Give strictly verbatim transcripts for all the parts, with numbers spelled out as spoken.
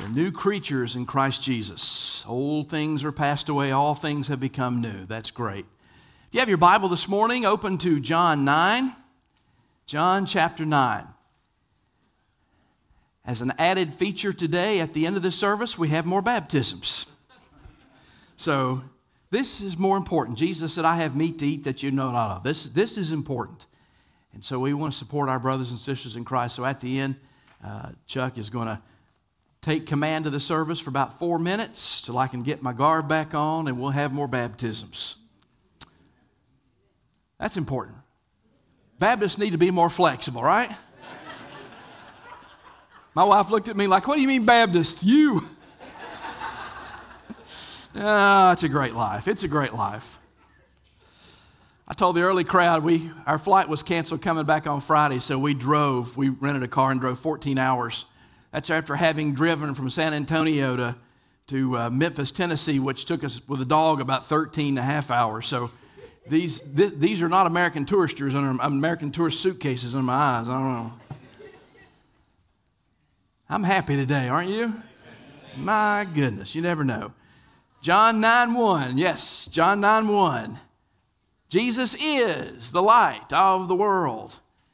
new creatures in Christ Jesus. Old things are passed away, all things have become new. That's great. If you have your Bible this morning, open to John nine. John chapter nine. As an added feature today, at the end of this service, we have more baptisms. So this is more important. Jesus said, I have meat to eat that you know not of. This, this is important. And so we want to support our brothers and sisters in Christ. So at the end, uh, Chuck is going to take command of the service for about four minutes till I can get my garb back on, and we'll have more baptisms. That's important. Baptists need to be more flexible, right? My wife looked at me like, what do you mean Baptist? You. Ah, it's a great life. It's a great life. I told the early crowd, we our flight was canceled coming back on Friday, so we drove. We rented a car and drove fourteen hours. That's after having driven from San Antonio to, to uh, Memphis, Tennessee, which took us with a dog about thirteen and a half hours. So these th- these are not American Touristers, under American tourist suitcases in my eyes. I don't know. I'm happy today, aren't you? My goodness, you never know. John nine one, yes, John nine one. Jesus is the light of the world.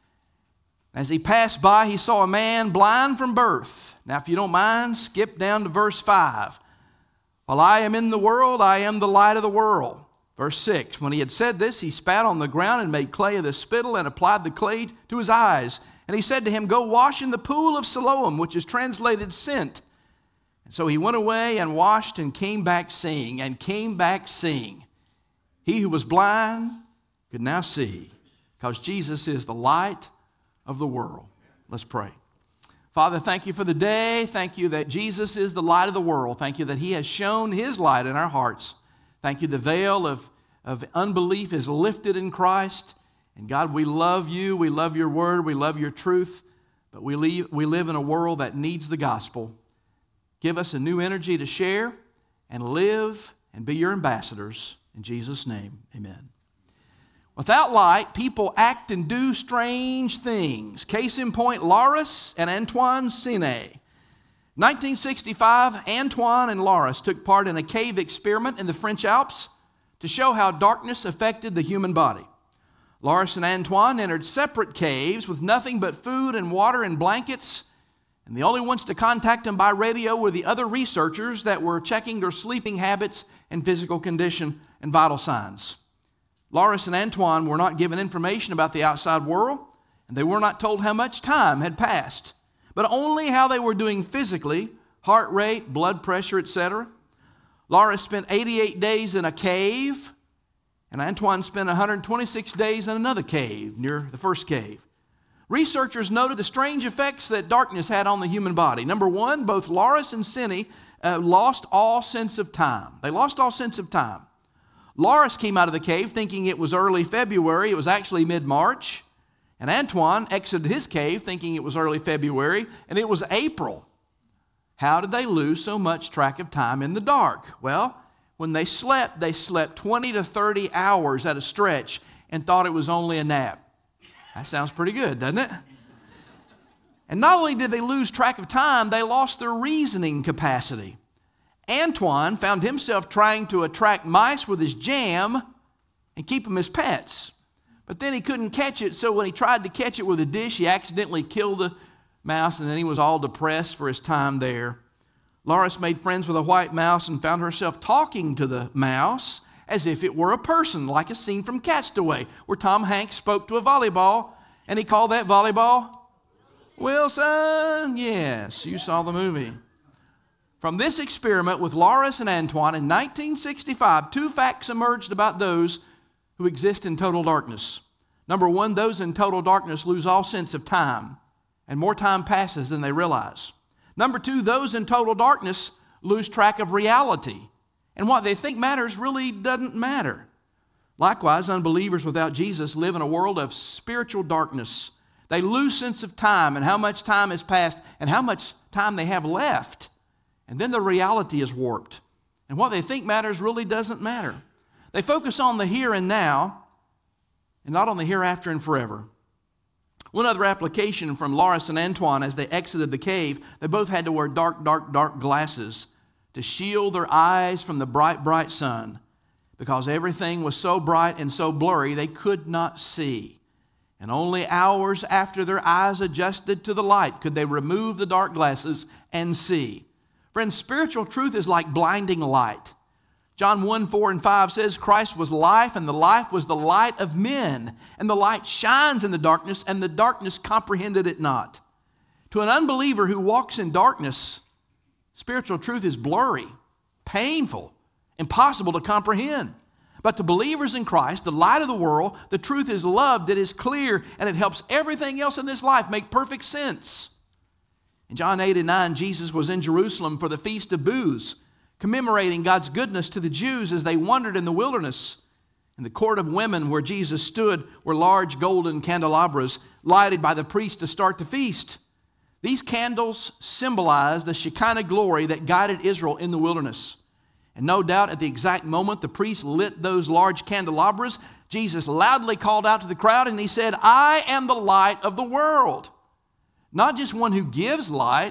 As he passed by, he saw a man blind from birth. Now, if you don't mind, skip down to verse five. While I am in the world, I am the light of the world. Verse six, when he had said this, he spat on the ground and made clay of the spittle and applied the clay to his eyes. And he said to him, go wash in the pool of Siloam, which is translated sent. And so he went away and washed and came back seeing, and came back seeing. He who was blind could now see, because Jesus is the light of the world. Let's pray. Father, thank you for the day. Thank you that Jesus is the light of the world. Thank you that he has shown his light in our hearts. Thank you the veil of, of unbelief is lifted in Christ. And God, we love you. We love your word. We love your truth. But we, leave, we live in a world that needs the gospel. Give us a new energy to share and live and be your ambassadors. In Jesus' name, amen. Without light, people act and do strange things. Case in point, Laurus and Antoine Sine. nineteen sixty-five, Antoine and Laurus took part in a cave experiment in the French Alps to show how darkness affected the human body. Laurus and Antoine entered separate caves with nothing but food and water and blankets, and the only ones to contact them by radio were the other researchers that were checking their sleeping habits and physical condition and vital signs. Laurus and Antoine were not given information about the outside world, and they were not told how much time had passed, but only how they were doing physically, heart rate, blood pressure, et cetera. Laurus spent eighty-eight days in a cave, and Antoine spent one hundred twenty-six days in another cave near the first cave. Researchers noted the strange effects that darkness had on the human body. Number one, both Laurus and Sine uh, lost all sense of time. They lost all sense of time. Laurus came out of the cave thinking it was early February. It was actually mid-March. And Antoine exited his cave thinking it was early February, and it was April. How did they lose so much track of time in the dark? Well, when they slept, they slept twenty to thirty hours at a stretch and thought it was only a nap. That sounds pretty good, doesn't it? And not only did they lose track of time, they lost their reasoning capacity. Antoine found himself trying to attract mice with his jam and keep them as pets. But then he couldn't catch it, so when he tried to catch it with a dish, he accidentally killed a mouse, and then he was all depressed for his time there. Laurus made friends with a white mouse and found herself talking to the mouse as if it were a person, like a scene from Castaway, where Tom Hanks spoke to a volleyball, and he called that volleyball Wilson. Yes, you saw the movie. From this experiment with Laurus and Antoine in nineteen sixty-five, two facts emerged about those who exist in total darkness. Number one, those in total darkness lose all sense of time, and more time passes than they realize. Number two, those in total darkness lose track of reality, and what they think matters really doesn't matter. Likewise, unbelievers without Jesus live in a world of spiritual darkness. They lose sense of time and how much time has passed and how much time they have left. And then the reality is warped. And what they think matters really doesn't matter. They focus on the here and now and not on the hereafter and forever. One other application from Loris and Antoine as they exited the cave, they both had to wear dark, dark, dark glasses to shield their eyes from the bright, bright sun, because everything was so bright and so blurry they could not see. And only hours after their eyes adjusted to the light could they remove the dark glasses and see. Friends, spiritual truth is like blinding light. John one, four, and five says, Christ was life, and the life was the light of men. And the light shines in the darkness, and the darkness comprehended it not. To an unbeliever who walks in darkness, spiritual truth is blurry, painful, impossible to comprehend. But to believers in Christ, the light of the world, the truth is loved, it is clear, and it helps everything else in this life make perfect sense. In John eight and nine, Jesus was in Jerusalem for the Feast of Booths, commemorating God's goodness to the Jews as they wandered in the wilderness. In the court of women where Jesus stood were large golden candelabras lighted by the priest to start the feast. These candles symbolize the Shekinah glory that guided Israel in the wilderness. And no doubt at the exact moment the priest lit those large candelabras, Jesus loudly called out to the crowd and he said, I am the light of the world. Not just one who gives light,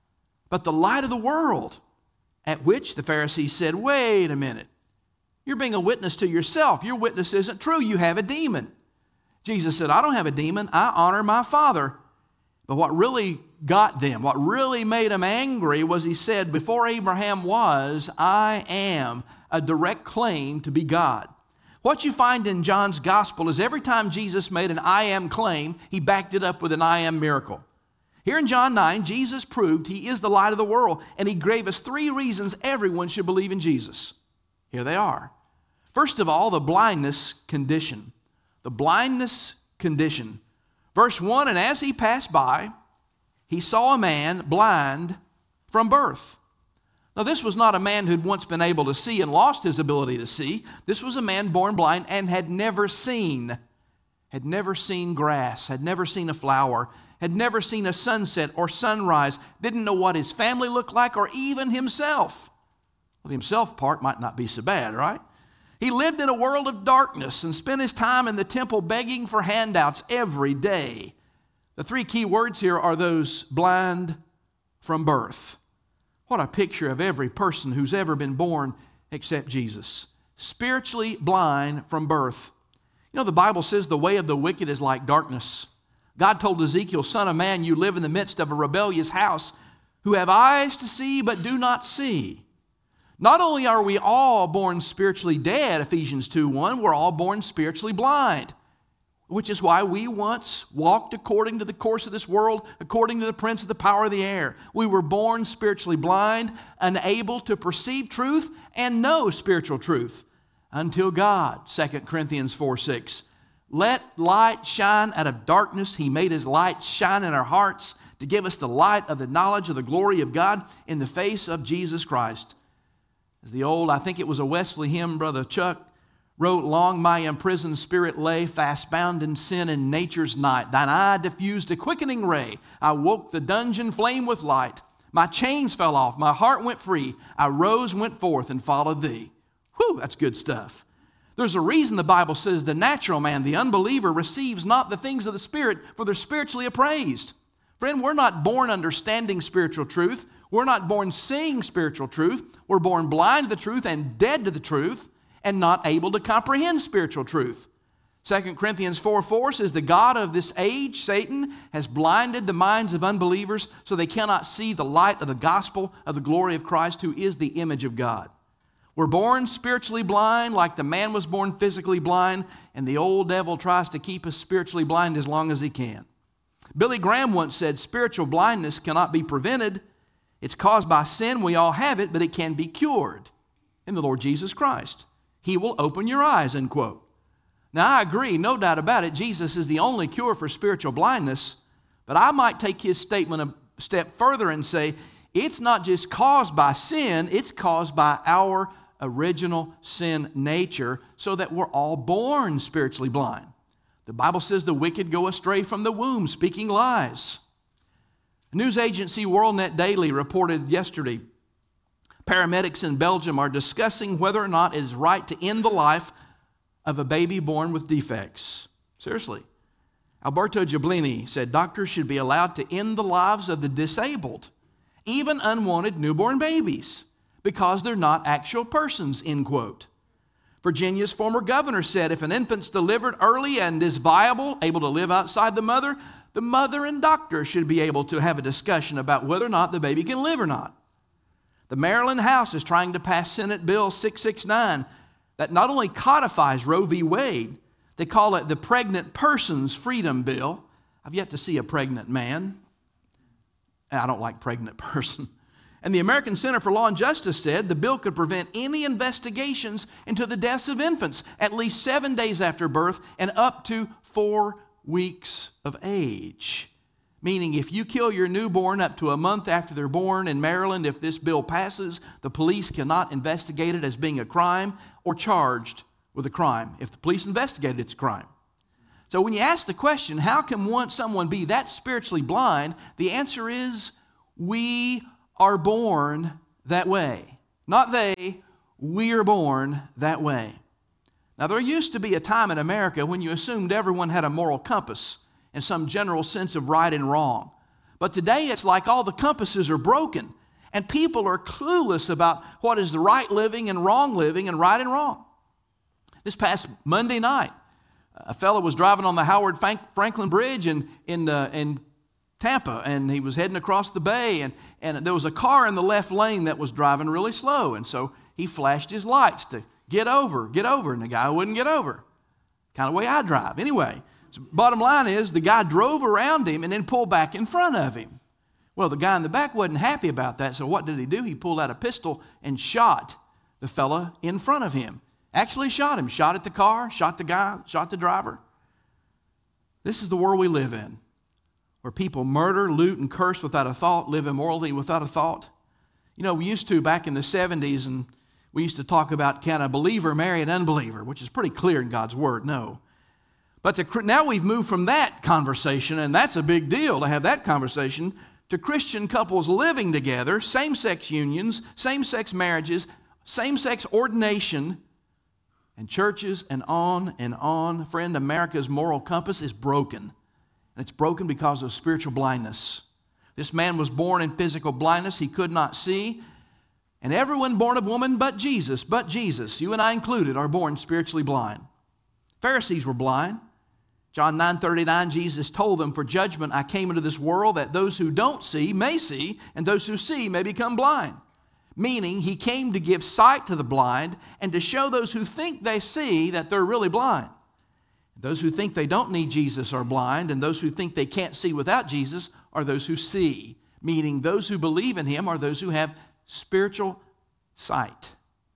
but the light of the world. At which the Pharisees said, wait a minute. You're being a witness to yourself. Your witness isn't true. You have a demon. Jesus said, I don't have a demon. I honor my Father. But what really got them, what really made them angry was he said, before Abraham was, I am, a direct claim to be God. What you find in John's gospel is every time Jesus made an I am claim, he backed it up with an I am miracle. Here in John nine, Jesus proved he is the light of the world, and he gave us three reasons everyone should believe in Jesus. Here they are. First of all, the blindness condition. The blindness condition. Verse one, and as he passed by, he saw a man blind from birth. Now, this was not a man who'd once been able to see and lost his ability to see. This was a man born blind and had never seen, had never seen grass, had never seen a flower, had never seen a sunset or sunrise, didn't know what his family looked like or even himself. Well, the himself part might not be so bad, right? He lived in a world of darkness and spent his time in the temple begging for handouts every day. The three key words here are those blind from birth. What a picture of every person who's ever been born except Jesus. Spiritually blind from birth. You know, the Bible says the way of the wicked is like darkness. God told Ezekiel, son of man, you live in the midst of a rebellious house who have eyes to see but do not see. Not only are we all born spiritually dead, Ephesians two one, we're all born spiritually blind, which is why we once walked according to the course of this world, according to the prince of the power of the air. We were born spiritually blind, unable to perceive truth and know spiritual truth until God, Second Corinthians four six. Let light shine out of darkness. He made his light shine in our hearts to give us the light of the knowledge of the glory of God in the face of Jesus Christ. As the old, I think it was a Wesley hymn, Brother Chuck wrote, long my imprisoned spirit lay, fast bound in sin in nature's night. Thine eye diffused a quickening ray. I woke the dungeon flame with light. My chains fell off, my heart went free. I rose, went forth, and followed thee. Whew, that's good stuff. There's a reason the Bible says the natural man, the unbeliever, receives not the things of the Spirit, for they're spiritually appraised. Friend, we're not born understanding spiritual truth. We're not born seeing spiritual truth. We're born blind to the truth and dead to the truth and not able to comprehend spiritual truth. Second Corinthians four four says, the God of this age, Satan, has blinded the minds of unbelievers so they cannot see the light of the gospel of the glory of Christ, who is the image of God. We're born spiritually blind like the man was born physically blind, and the old devil tries to keep us spiritually blind as long as he can. Billy Graham once said, spiritual blindness cannot be prevented. It's caused by sin. We all have it, but it can be cured in the Lord Jesus Christ. He will open your eyes, end quote. Now, I agree, no doubt about it, Jesus is the only cure for spiritual blindness, but I might take his statement a step further and say, it's not just caused by sin, it's caused by our original sin nature, so that we're all born spiritually blind. The Bible says the wicked go astray from the womb, speaking lies. News agency WorldNet Daily reported yesterday, paramedics in Belgium are discussing whether or not it is right to end the life of a baby born with defects. Seriously. Alberto Giublini said doctors should be allowed to end the lives of the disabled, even unwanted newborn babies, because they're not actual persons, end quote. Virginia's former governor said if an infant's delivered early and is viable, able to live outside the mother, the mother and doctor should be able to have a discussion about whether or not the baby can live or not. The Maryland House is trying to pass Senate Bill six sixty-nine that not only codifies Roe v. Wade, they call it the Pregnant Persons Freedom Bill. I've yet to see a pregnant man. I don't like pregnant person. And the American Center for Law and Justice said the bill could prevent any investigations into the deaths of infants at least seven days after birth and up to four weeks of age. Meaning if you kill your newborn up to a month after they're born in Maryland, if this bill passes, the police cannot investigate it as being a crime or charged with a crime. If the police investigate it, it's a crime. So when you ask the question, how can one, someone be that spiritually blind? The answer is, we are born that way. Not they, we are born that way. Now, there used to be a time in America when you assumed everyone had a moral compass and some general sense of right and wrong. But today it's like all the compasses are broken and people are clueless about what is the right living and wrong living and right and wrong. This past Monday night, a fellow was driving on the Howard Franklin Bridge in, in, uh, in Tampa, and he was heading across the bay, and, and there was a car in the left lane that was driving really slow, and so he flashed his lights to get over, get over, and the guy wouldn't get over. Kind of way I drive. Anyway, so bottom line is the guy drove around him and then pulled back in front of him. Well, the guy in the back wasn't happy about that, so what did he do? He pulled out a pistol and shot the fella in front of him. Actually shot him, shot at the car, shot the guy, shot the driver. This is the world we live in, where people murder, loot, and curse without a thought, live immorally without a thought. You know, we used to back in the seventies, and we used to talk about, can a believer marry an unbeliever, which is pretty clear in God's Word, no. But the, now we've moved from that conversation, and that's a big deal to have that conversation, to Christian couples living together, same-sex unions, same-sex marriages, same-sex ordination, and churches, and on and on. Friend, America's moral compass is broken. And it's broken because of spiritual blindness. This man was born in physical blindness. He could not see. And everyone born of woman but Jesus, but Jesus, you and I included, are born spiritually blind. Pharisees were blind. John nine thirty-nine, Jesus told them, for judgment I came into this world that those who don't see may see, and those who see may become blind. Meaning he came to give sight to the blind and to show those who think they see that they're really blind. Those who think they don't need Jesus are blind, and those who think they can't see without Jesus are those who see. Meaning those who believe in him are those who have spiritual sight.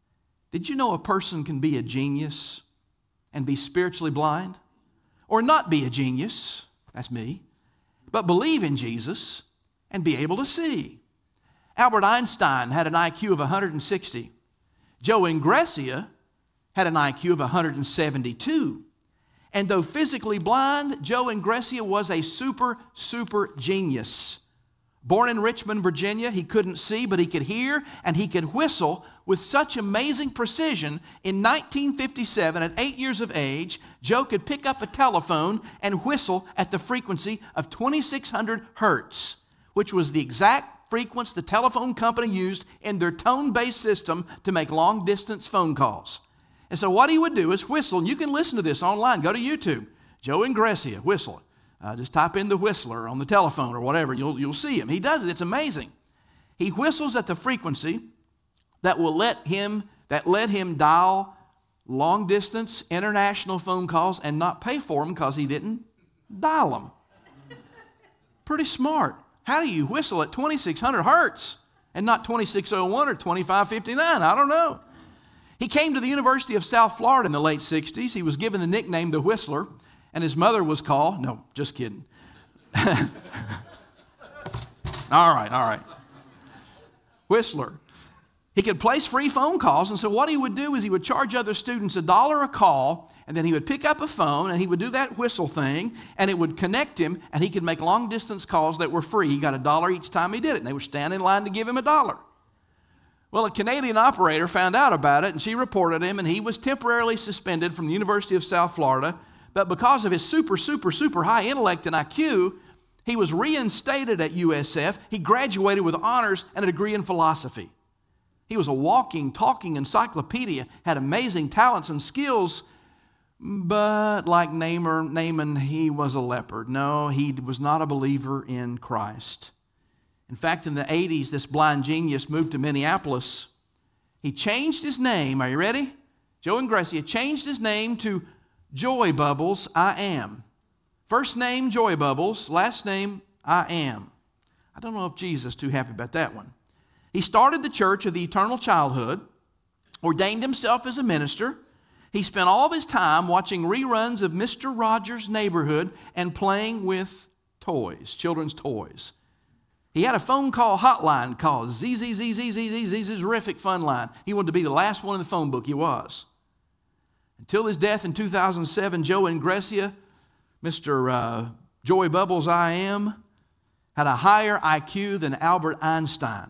Did you know a person can be a genius and be spiritually blind? Or not be a genius, that's me, but believe in Jesus and be able to see. Albert Einstein had an I Q of one hundred sixty. Joe Ingressia had an I Q of one hundred seventy-two. And though physically blind, Joe Ingressia was a super, super genius. Born in Richmond, Virginia, he couldn't see, but he could hear, and he could whistle with such amazing precision. In nineteen fifty-seven, at eight years of age, Joe could pick up a telephone and whistle at the frequency of twenty-six hundred hertz, which was the exact frequency the telephone company used in their tone-based system to make long-distance phone calls. And so what he would do is whistle, and you can listen to this online. Go to YouTube, Joe Ingressia, whistle. Uh, just type in the whistler on the telephone or whatever. You'll, you'll see him. He does it. It's amazing. He whistles at the frequency that will let him, that let him dial long-distance international phone calls and not pay for them because he didn't dial them. Pretty smart. How do you whistle at twenty-six hundred hertz and not twenty-six oh one or twenty-five fifty-nine? I don't know. He came to the University of South Florida in the late sixties. He was given the nickname the Whistler, and his mother was called, no, just kidding. all right, all right. Whistler. He could place free phone calls, and so what he would do is he would charge other students a dollar a call, and then he would pick up a phone, and he would do that whistle thing, and it would connect him, and he could make long-distance calls that were free. He got a dollar each time he did it, and they would stand in line to give him a dollar. Well, a Canadian operator found out about it, and she reported him, and he was temporarily suspended from the University of South Florida but because of his super, super, super high intellect and I Q, he was reinstated at U S F. He graduated with honors and a degree in philosophy. He was a walking, talking encyclopedia, had amazing talents and skills, but like Naaman, Naaman, he was a leper. No, he was not a believer in Christ. In fact, in the eighties, this blind genius moved to Minneapolis. He changed his name. Are you ready? Joe Ingressia changed his name to Joy Bubbles, I Am. First name, Joy Bubbles. Last name, I Am. I don't know if Jesus is too happy about that one. He started the Church of the Eternal Childhood, ordained himself as a minister. He spent all of his time watching reruns of Mister Rogers' Neighborhood and playing with toys, children's toys. He had a phone call hotline called Z Z Z Z Z Z Z Z Zerific Fun Line. He wanted to be the last one in the phone book. He was. Until his death in two thousand seven, Joe Ingressia, Mister Uh, Joy Bubbles I Am, had a higher I Q than Albert Einstein.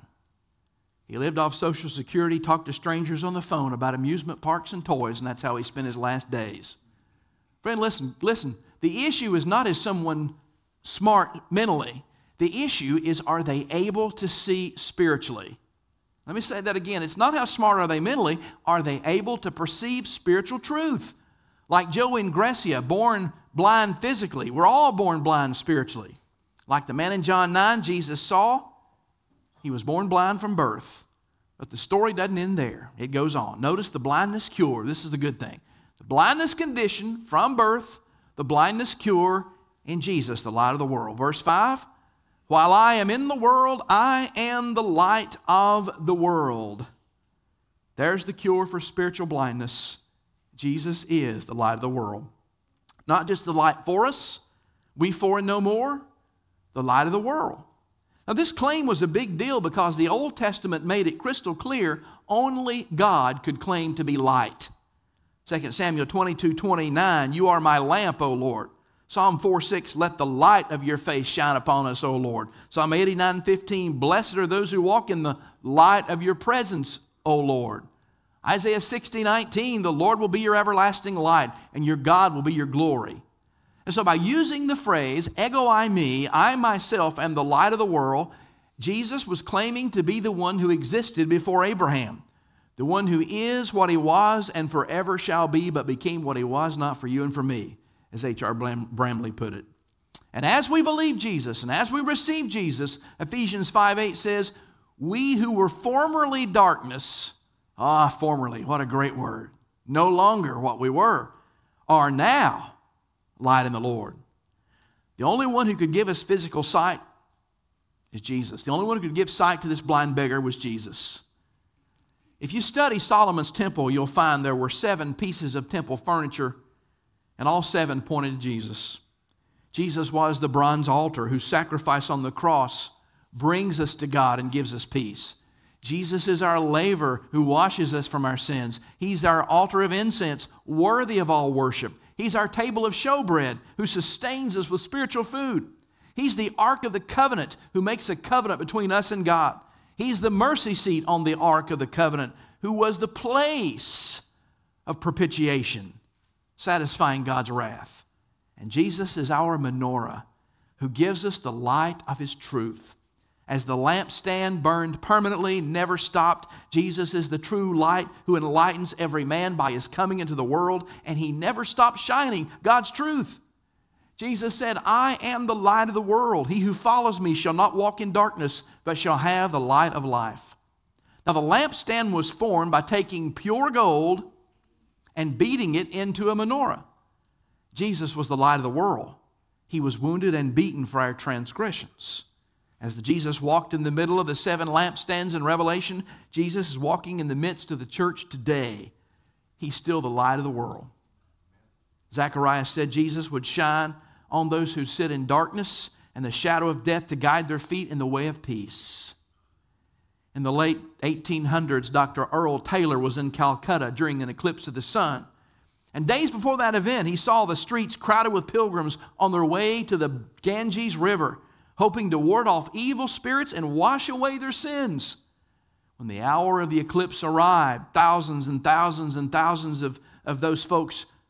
He lived off Social Security, talked to strangers on the phone about amusement parks and toys, and that's how he spent his last days. Friend, listen, listen. The issue is not is someone smart mentally. The issue is, are they able to see spiritually? Let me say that again. It's not how smart are they mentally. Are they able to perceive spiritual truth? Like Joe Ingressia, born blind physically. We're all born blind spiritually. Like the man in John nine, Jesus saw, he was born blind from birth. But the story doesn't end there. It goes on. Notice the blindness cure. This is the good thing. The blindness condition from birth, the blindness cure in Jesus, the light of the world. Verse five, while I am in the world, I am the light of the world. There's the cure for spiritual blindness. Jesus is the light of the world. Not just the light for us, we for and no more, the light of the world. Now, this claim was a big deal because the Old Testament made it crystal clear only God could claim to be light. Second Samuel twenty-two twenty-nine, you are my lamp, O Lord. Psalm four six, let the light of your face shine upon us, O Lord. Psalm eighty-nine fifteen, blessed are those who walk in the light of your presence, O Lord. Isaiah sixty nineteen, the Lord will be your everlasting light, and your God will be your glory. And so by using the phrase, ego I me, I myself am the light of the world, Jesus was claiming to be the one who existed before Abraham, the one who is what he was and forever shall be, but became what he was not for you and for me, as H R Bramley put it. And as we believe Jesus and as we receive Jesus, Ephesians five eight says, we who were formerly darkness, ah, formerly, what a great word, no longer what we were, are now light in the Lord. The only one who could give us physical sight is Jesus. The only one who could give sight to this blind beggar was Jesus. If you study Solomon's temple, you'll find there were seven pieces of temple furniture, and all seven pointed to Jesus. Jesus was the bronze altar whose sacrifice on the cross brings us to God and gives us peace. Jesus is our laver who washes us from our sins. He's our altar of incense, worthy of all worship. He's our table of showbread who sustains us with spiritual food. He's the Ark of the Covenant who makes a covenant between us and God. He's the mercy seat on the Ark of the Covenant who was the place of propitiation, satisfying God's wrath. And Jesus is our menorah who gives us the light of His truth. As the lampstand burned permanently, never stopped, Jesus is the true light who enlightens every man by His coming into the world, and He never stopped shining God's truth. Jesus said, I am the light of the world. He who follows me shall not walk in darkness, but shall have the light of life. Now the lampstand was formed by taking pure gold and beating it into a menorah. Jesus was the light of the world. He was wounded and beaten for our transgressions. As the Jesus walked in the middle of the seven lampstands in Revelation, Jesus is walking in the midst of the church today. He's still the light of the world. Zechariah said Jesus would shine on those who sit in darkness and the shadow of death to guide their feet in the way of peace. In the late eighteen hundreds, Doctor Earl Taylor was in Calcutta during an eclipse of the sun. And days before that event, he saw the streets crowded with pilgrims on their way to the Ganges River, hoping to ward off evil spirits and wash away their sins. When the hour of the eclipse arrived, thousands and thousands and thousands of, of those folks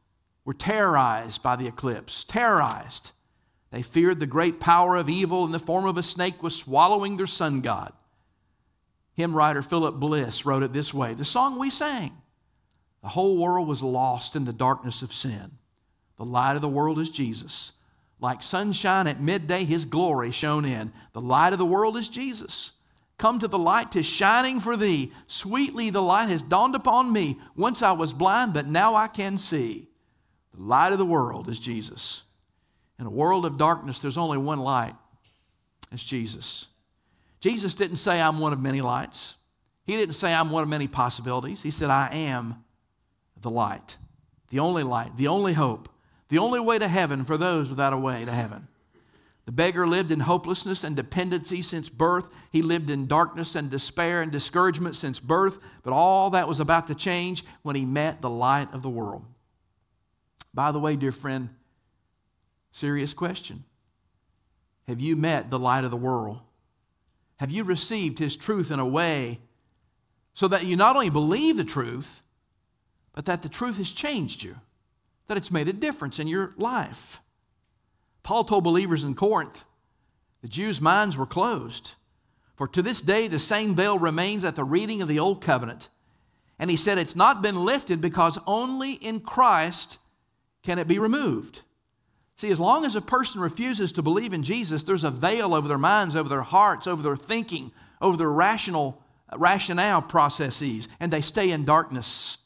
were terrorized by the eclipse, terrorized. They feared the great power of evil in the form of a snake was swallowing their sun god. Hymn writer Philip Bliss wrote it this way, the song we sang, the whole world was lost in the darkness of sin. The light of the world is Jesus. Like sunshine at midday, His glory shone in. The light of the world is Jesus. Come to the light, 'tis shining for thee. Sweetly the light has dawned upon me. Once I was blind, but now I can see. The light of the world is Jesus. In a world of darkness, there's only one light. It's Jesus. Jesus didn't say, I'm one of many lights. He didn't say, I'm one of many possibilities. He said, I am the light, the only light, the only hope, the only way to heaven for those without a way to heaven. The beggar lived in hopelessness and dependency since birth. He lived in darkness and despair and discouragement since birth, but all that was about to change when he met the light of the world. By the way, dear friend, serious question. Have you met the light of the world? Have you received His truth in a way so that you not only believe the truth, but that the truth has changed you, that it's made a difference in your life? Paul told believers in Corinth, the Jews' minds were closed. For to this day the same veil remains at the reading of the Old Covenant. And he said it's not been lifted because only in Christ can it be removed. See, as long as a person refuses to believe in Jesus, there's a veil over their minds, over their hearts, over their thinking, over their rational, rationale processes, and they stay in darkness.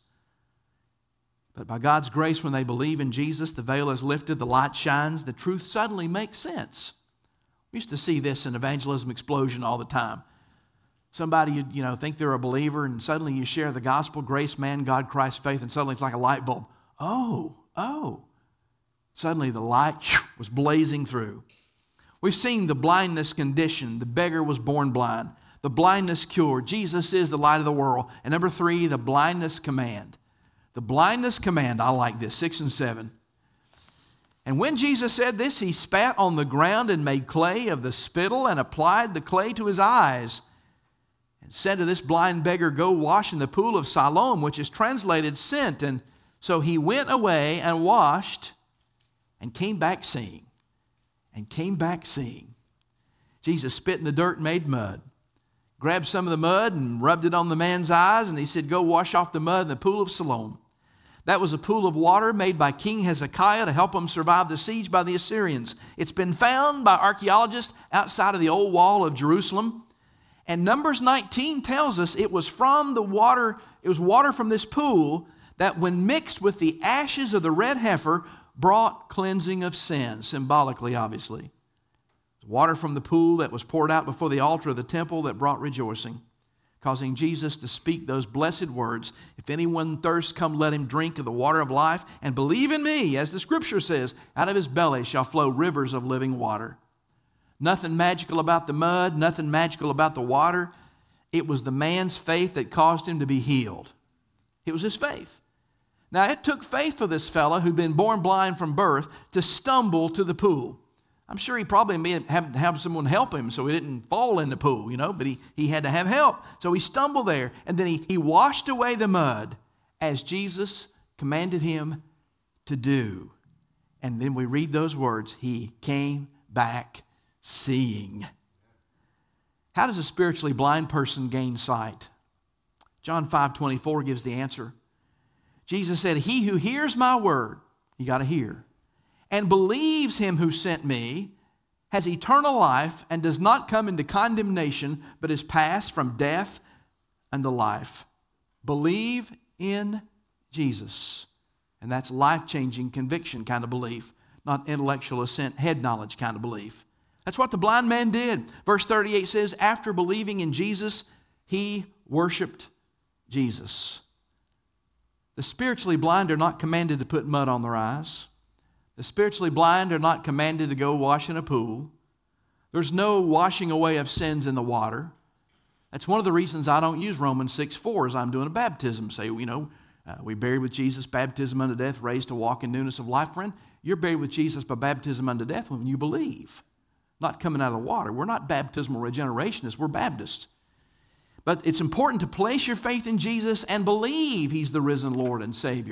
But by God's grace, when they believe in Jesus, the veil is lifted, the light shines, the truth suddenly makes sense. We used to see this in Evangelism Explosion all the time. Somebody, you, you know, think they're a believer, and suddenly you share the gospel, grace, man, God, Christ, faith, and suddenly it's like a light bulb. Oh, oh. Suddenly the light was blazing through. We've seen the blindness condition. The beggar was born blind. The blindness cured. Jesus is the light of the world. And number three, the blindness command. The blindness command, I like this, six and seven. And when Jesus said this, He spat on the ground and made clay of the spittle and applied the clay to his eyes and said to this blind beggar, go wash in the pool of Siloam, which is translated sent. And so he went away and washed and came back seeing, and came back seeing. Jesus spit in the dirt and made mud, grabbed some of the mud and rubbed it on the man's eyes, and He said, go wash off the mud in the pool of Siloam. That was a pool of water made by King Hezekiah to help him survive the siege by the Assyrians. It's been found by archaeologists outside of the old wall of Jerusalem. And Numbers nineteen tells us it was from the water, it was water from this pool that when mixed with the ashes of the red heifer brought cleansing of sin, symbolically, obviously. Water from the pool that was poured out before the altar of the temple that brought rejoicing, causing Jesus to speak those blessed words, if anyone thirsts, come let him drink of the water of life, and believe in me, as the Scripture says, out of his belly shall flow rivers of living water. Nothing magical about the mud, nothing magical about the water. It was the man's faith that caused him to be healed. It was his faith. Now, it took faith for this fellow who'd been born blind from birth to stumble to the pool. I'm sure he probably may have to have someone help him so he didn't fall in the pool, you know, but he, he had to have help. So he stumbled there, and then he, he washed away the mud as Jesus commanded him to do. And then we read those words, he came back seeing. How does a spiritually blind person gain sight? John five twenty-four gives the answer. Jesus said, he who hears my word, you got to hear, and believes him who sent me has eternal life and does not come into condemnation, but is passed from death unto life. Believe in Jesus. And that's life-changing conviction kind of belief, not intellectual assent, head knowledge kind of belief. That's what the blind man did. Verse thirty-eight says, after believing in Jesus, he worshiped Jesus. The spiritually blind are not commanded to put mud on their eyes. The spiritually blind are not commanded to go wash in a pool. There's no washing away of sins in the water. That's one of the reasons I don't use Romans six four as I'm doing a baptism. Say, you know, uh, we buried with Jesus, baptism unto death, raised to walk in newness of life. Friend, you're buried with Jesus by baptism unto death when you believe, not coming out of the water. We're not baptismal regenerationists. We're Baptists. But it's important to place your faith in Jesus and believe He's the risen Lord and Savior.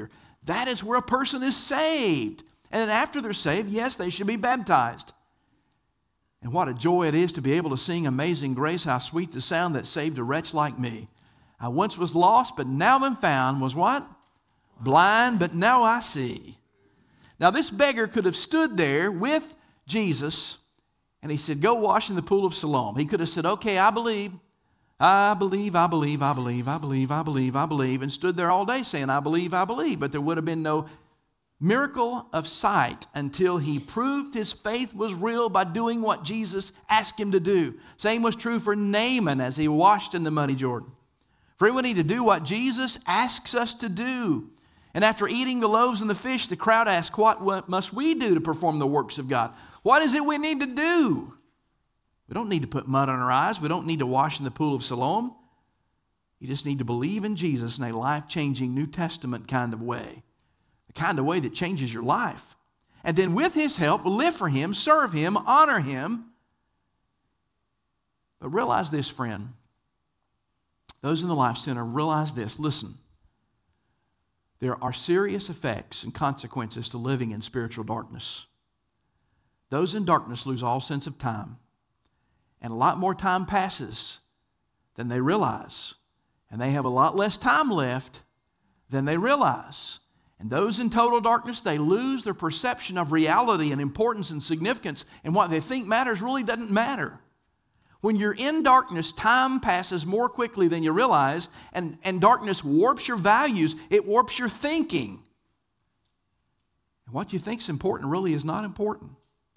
That is where a person is saved. And then after they're saved, yes, they should be baptized. And what a joy it is to be able to sing Amazing Grace, how sweet the sound that saved a wretch like me. I once was lost, but now am found. Was what? Blind, but now I see. Now this beggar could have stood there with Jesus, and he said, go wash in the pool of Siloam. He could have said, okay, I believe. I believe, I believe, I believe, I believe, I believe, I believe, and stood there all day saying, I believe, I believe. But there would have been no miracle of sight until he proved his faith was real by doing what Jesus asked him to do. Same was true for Naaman as he washed in the muddy Jordan. For we need to do what Jesus asks us to do. And after eating the loaves and the fish, the crowd asked, what must we do to perform the works of God? What is it we need to do? We don't need to put mud on our eyes. We don't need to wash in the pool of Siloam. You just need to believe in Jesus in a life-changing New Testament kind of way. The kind of way that changes your life. And then with His help, live for Him, serve Him, honor Him. But realize this, friend. Those in the Life Center, realize this. Listen. There are serious effects and consequences to living in spiritual darkness. Those in darkness lose all sense of time. And a lot more time passes than they realize. And they have a lot less time left than they realize. And those in total darkness, they lose their perception of reality and importance and significance. And what they think matters really doesn't matter. When you're in darkness, time passes more quickly than you realize. And, and darkness warps your values. It warps your thinking. And what you think is important really is not important.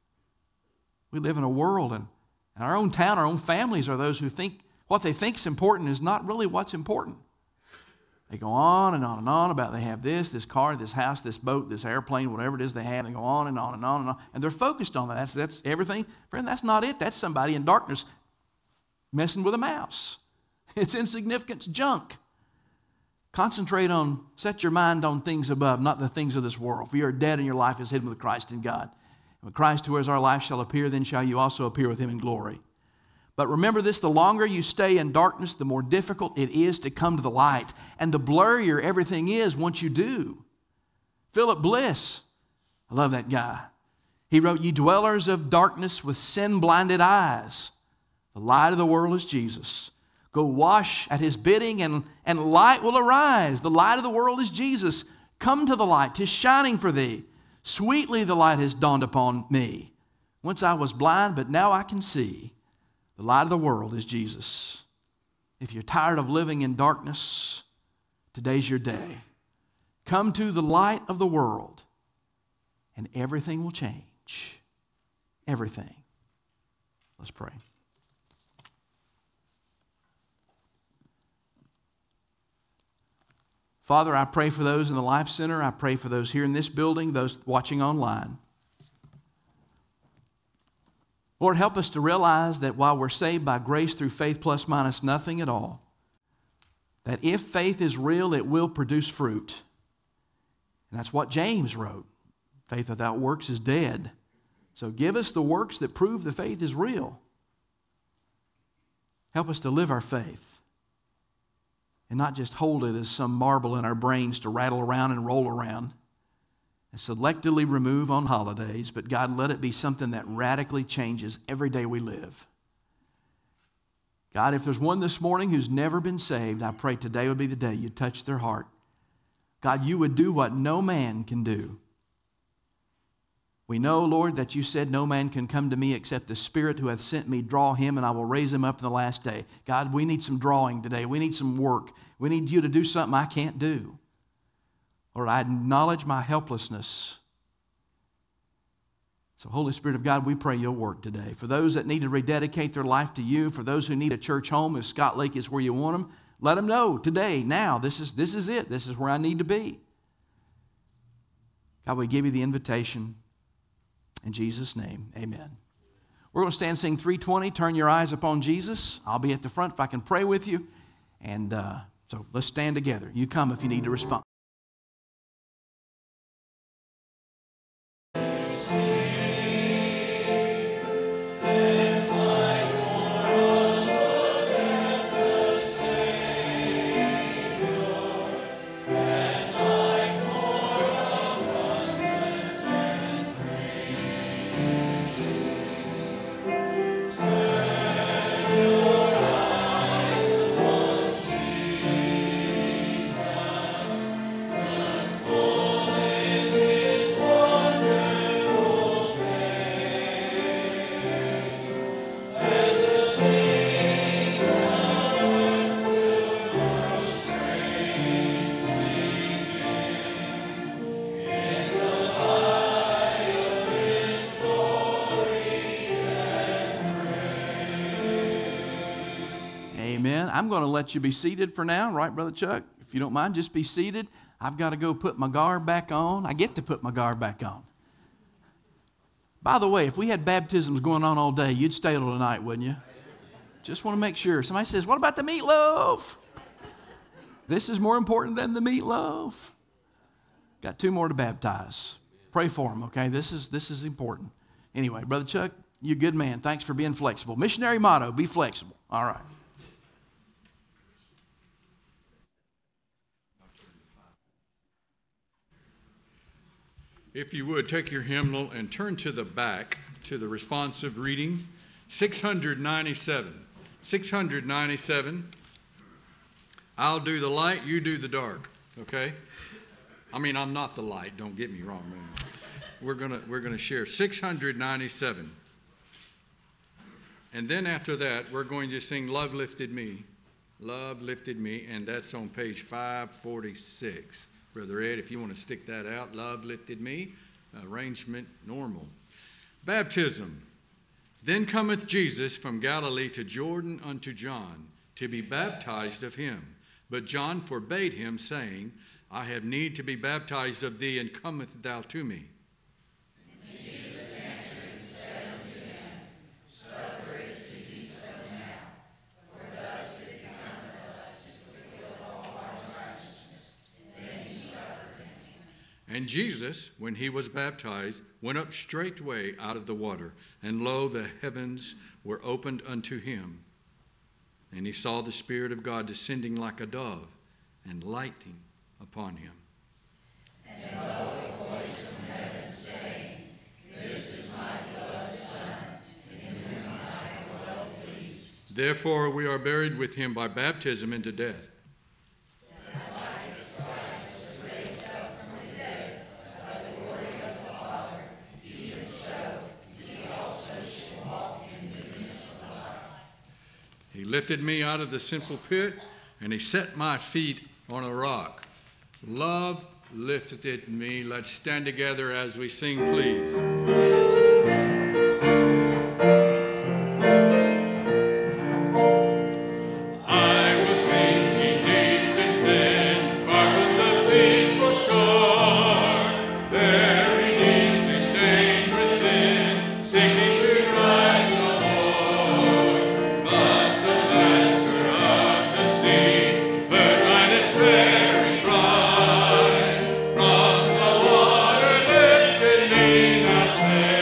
We live in a world, and in our own town, our own families are those who think what they think is important is not really what's important. They go on and on and on about they have this, this car, this house, this boat, this airplane, whatever it is they have. They go on and on and on and on. And they're focused on that. That's, that's everything. Friend, that's not it. That's somebody in darkness messing with a mouse. It's insignificant junk. Concentrate on, set your mind on things above, not the things of this world. For you are dead and your life is hidden with Christ in God. When Christ, who is our life, shall appear, then shall you also appear with Him in glory. But remember this, the longer you stay in darkness, the more difficult it is to come to the light. And the blurrier everything is once you do. Philip Bliss, I love that guy. He wrote, ye dwellers of darkness with sin-blinded eyes, the light of the world is Jesus. Go wash at His bidding and, and light will arise. The light of the world is Jesus. Come to the light, 'tis shining for thee. Sweetly the light has dawned upon me. Once I was blind, but now I can see. The light of the world is Jesus. If you're tired of living in darkness, today's your day. Come to the light of the world, and everything will change. Everything. Let's pray. Father, I pray for those in the Life Center. I pray for those here in this building, those watching online. Lord, help us to realize that while we're saved by grace through faith plus minus nothing at all, that if faith is real, it will produce fruit. And that's what James wrote. Faith without works is dead. So give us the works that prove the faith is real. Help us to live our faith. And not just hold it as some marble in our brains to rattle around and roll around and selectively remove on holidays, but God, let it be something that radically changes every day we live. God, if there's one this morning who's never been saved, I pray today would be the day you touch their heart. God, you would do what no man can do. We know, Lord, that you said no man can come to me except the Spirit who hath sent me draw him, and I will raise him up in the last day. God, we need some drawing today. We need some work. We need you to do something I can't do. Lord, I acknowledge my helplessness. So, Holy Spirit of God, we pray you'll work today. For those that need to rededicate their life to you, for those who need a church home, if Scott Lake is where you want them, let them know today, now, this is, this is it. This is where I need to be. God, we give you the invitation. In Jesus' name, amen. We're going to stand and sing three twenty. Turn your eyes upon Jesus. I'll be at the front if I can pray with you. And uh, so let's stand together. You come if you need to respond. I'm going to let you be seated for now, right, Brother Chuck? If you don't mind, just be seated. I've got to go put my garb back on. I get to put my garb back on. By the way, if we had baptisms going on all day, you'd stay till tonight, wouldn't you? Just want to make sure. Somebody says, what about the meatloaf? This is more important than the meatloaf. Got two more to baptize. Pray for them, okay? This is, this is important. Anyway, Brother Chuck, you're a good man. Thanks for being flexible. Missionary motto, be flexible. All right. If you would, take your hymnal and turn to the back to the responsive reading, six ninety-seven. six ninety-seven. I'll do the light, you do the dark, okay? I mean, I'm not the light, don't get me wrong, man. We're gonna, we're gonna share six ninety-seven. And then after that, we're going to sing Love Lifted Me. Love Lifted Me, and that's on page five forty-six. Brother Ed, if you want to stick that out, Love Lifted Me, arrangement normal. Baptism. Then cometh Jesus from Galilee to Jordan unto John, to be baptized of him. But John forbade him, saying, I have need to be baptized of thee, and cometh thou to me? And Jesus answered and said unto him, Suffer it to be so now, for thus it becometh us to fulfill all our righteousness. And then he suffered him. And Jesus, when he was baptized, went up straightway out of the water, and lo, the heavens were opened unto him. And he saw the Spirit of God descending like a dove, and lighting upon him. And lo, a voice from heaven saying, This is my beloved Son, in whom I am well pleased. Therefore we are buried with him by baptism into death. That like as Christ was raised up from the dead by the glory of the Father, even so he also should walk in the newness of life. He lifted me out of the sinful pit, and he set my feet on a rock. Love lifted me. Let's stand together as we sing, please. Say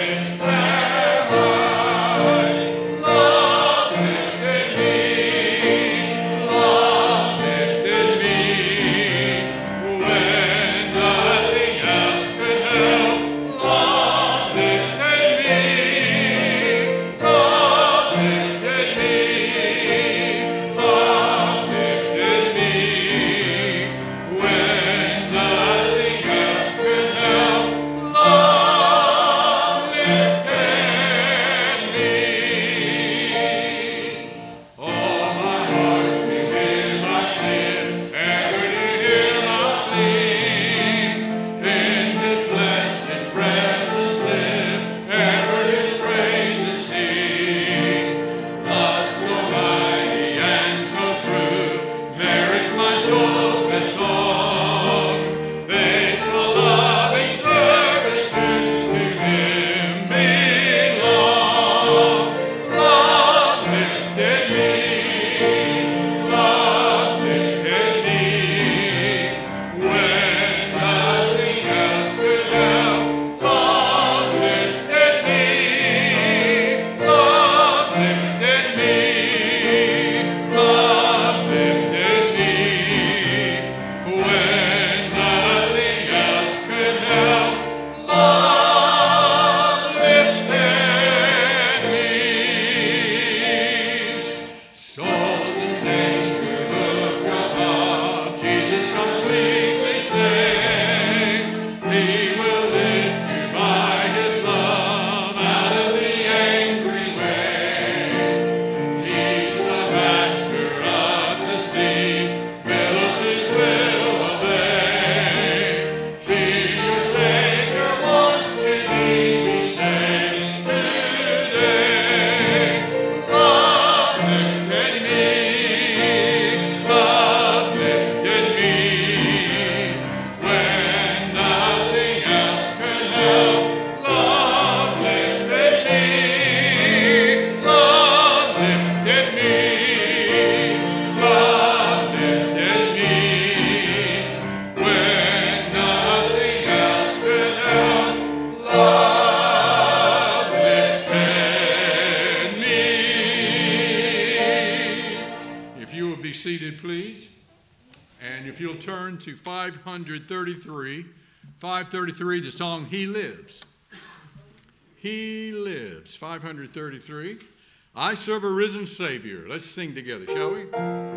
And if you'll turn to five thirty-three, five thirty-three, the song He Lives. He lives, five thirty-three. I serve a risen Savior. Let's sing together, shall we?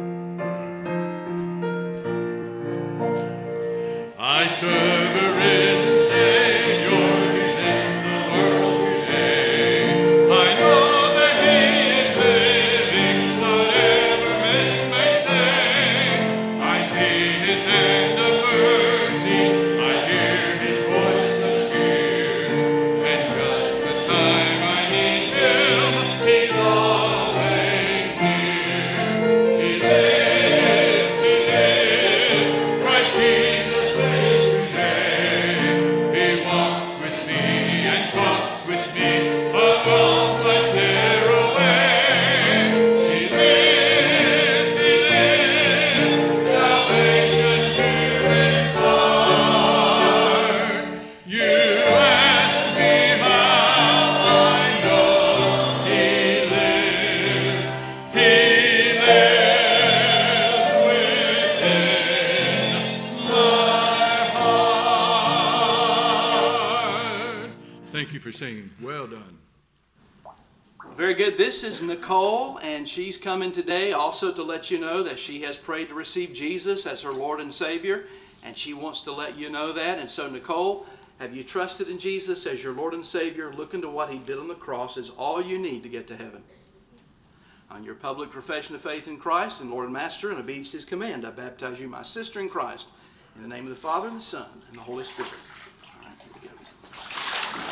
I serve a risen Savior. He's in the world today. I know that He is living, whatever men may say. I see His hand of mercy. I hear His voice of fear. And just the time I need Him, He's always near. He lives, He lives, Christ Jesus lives today. He walks with me and talks with me along life's narrow way. He lives, He lives, salvation to impart. You ask me how I know He lives. He lives within my heart. Thank you for singing. Well done. Very good. This is Nicole, and she's coming today also to let you know that she has prayed to receive Jesus as her Lord and Savior, and she wants to let you know that. And so, Nicole, have you trusted in Jesus as your Lord and Savior? Looking to what He did on the cross is all you need to get to heaven. On your public profession of faith in Christ and Lord and Master, and obedience to His command, I baptize you, my sister in Christ, in the name of the Father, and the Son, and the Holy Spirit. All right, here we go.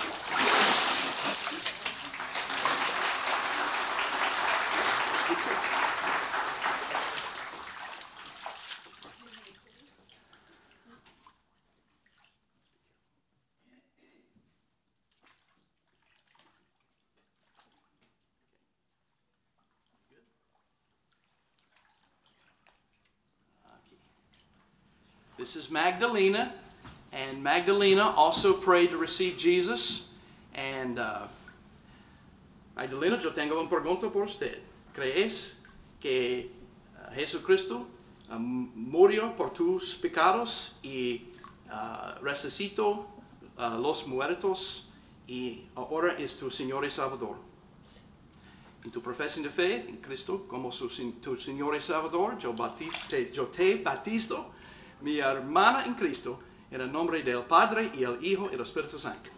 This is Magdalena, and Magdalena also prayed to receive Jesus. And uh, Magdalena, yo tengo una pregunta por usted. ¿Crees que uh, Jesucristo uh, murió por tus pecados y uh, resucitó uh, los muertos y ahora es tu Señor y Salvador? En tu profesión de fe en Cristo como su, tu Señor y Salvador, yo, te, yo te batizo, mi hermana en Cristo, en el nombre del Padre y el Hijo y el Espíritu Santo.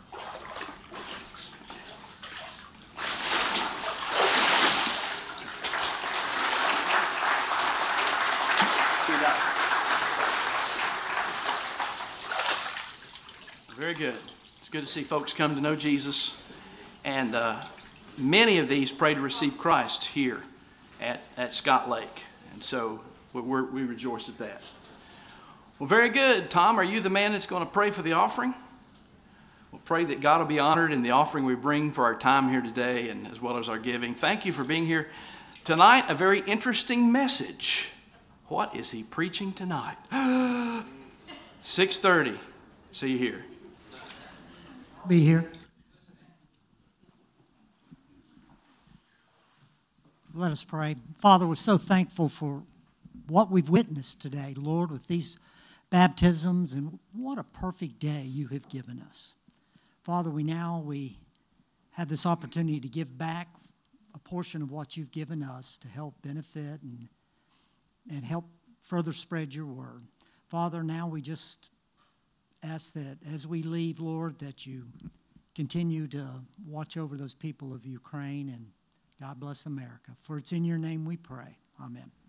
Very good. It's good to see folks come to know Jesus. And uh, many of these pray to receive Christ here at, at Scott Lake. And so we're, we rejoice at that. Well, very good. Tom, are you the man that's going to pray for the offering? We'll pray that God will be honored in the offering we bring for our time here today, and as well as our giving. Thank you for being here tonight. A very interesting message. What is he preaching tonight? six thirty. See you here. Be here. Let us pray. Father, we're so thankful for what we've witnessed today, Lord, with these baptisms, and what a perfect day you have given us. Father, we now we have this opportunity to give back a portion of what you've given us to help benefit and and help further spread your word. Father, now we just ask that as we leave, Lord, that you continue to watch over those people of Ukraine, and God bless America. For it's in your name we pray. Amen.